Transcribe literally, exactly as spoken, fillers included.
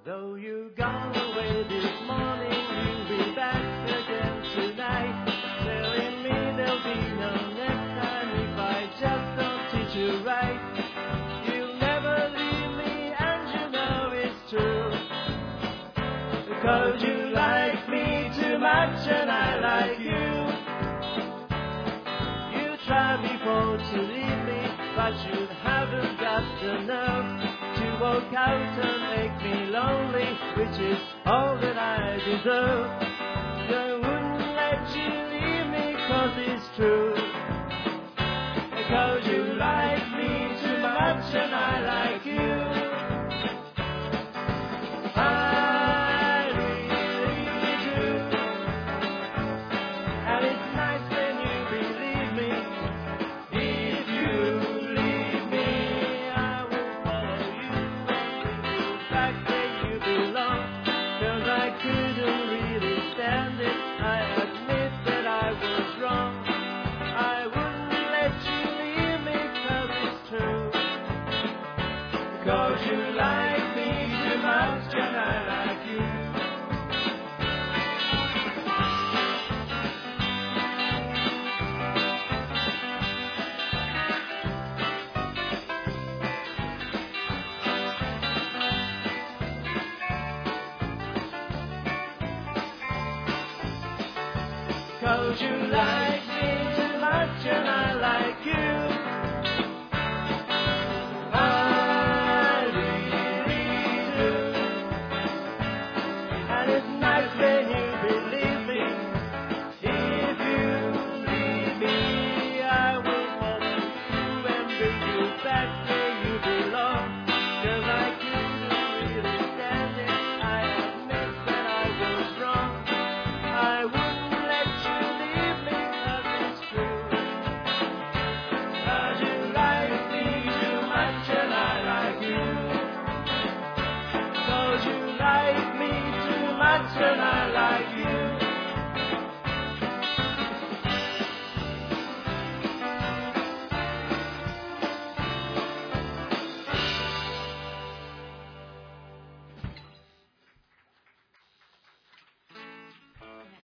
Though you've gone away this morning, you'll be back again tonight. Telling me there'll be no next time if I just don't treat you right. You'll never leave me and you know it's true. Because you like me too much and I like you. You tried before to leave me, but you haven't got the nerve to walk out and make me lonely, which is all that I deserve. I wouldn't let you leave me cause it's true. Because you like me too much and I like you. I really do. And it's nice when you believe me. If you leave me, I will follow you and bring you back where you belong. Cause I couldn't really stand it. I admit that I was wrong. I wouldn't let you leave me cause it's true. Cause you like me too much and I like you. Cause you like me too much and I like